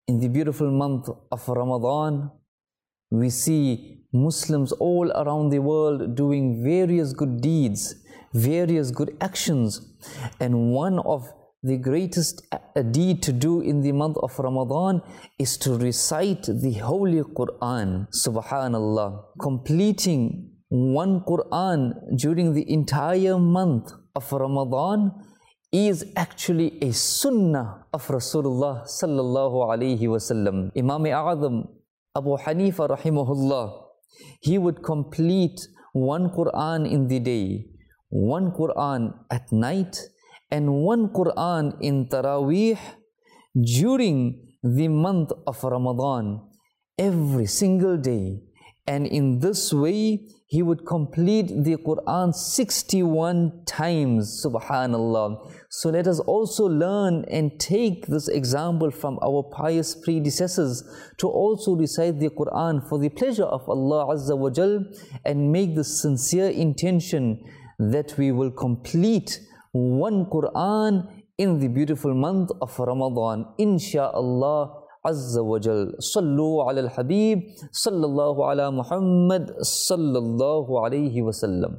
In the beautiful month of Ramadan, we see Muslims all around the world doing various good deeds, various good actions. And one of the greatest deed to do in the month of Ramadan is to recite the Holy Quran. Subhanallah. Completing one Quran during the entire month of Ramadan is actually a sunnah of Rasulullah sallallahu alaihi wasallam. Imam A'adham Abu Hanifa rahimahullah, he would complete one Quran in the day, one Quran at night, and one Quran in Taraweeh during the month of Ramadan, every single day. And in this way, he would complete the Quran 61 times, subhanallah. So let us also learn and take this example from our pious predecessors to also recite the Quran for the pleasure of Allah Azza wa Jal, and make the sincere intention that we will complete one Quran in the beautiful month of Ramadan, insha'Allah Azza wa Jal. Sallu ala al-Habib, sallallahu ala Muhammad, sallallahu alayhi wa sallam.